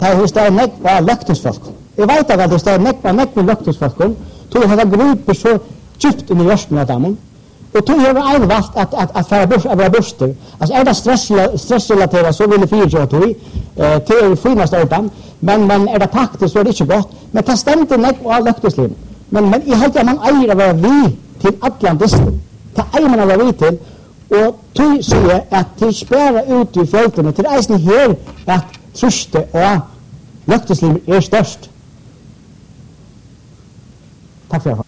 det er nekva løktingsfolk. Jeg vet at det er nekva løktingsfolk, tog jeg griper så djupt under hjørsten av dem, og tog jeg en valgt at være borster. Altså er det stressrelateret, så vil jeg fyre tog, til finast ordan, men er det praktisk, så er det ikke godt. Men det stemte nekva av løktingsliv. Men jeg halte at man eier å være vi til Atlantisken. Det eier man å være vi til, og tog sier jeg at til spære ut i fjøltene, til eisen her at truste og løktingsliv er størst. Takk for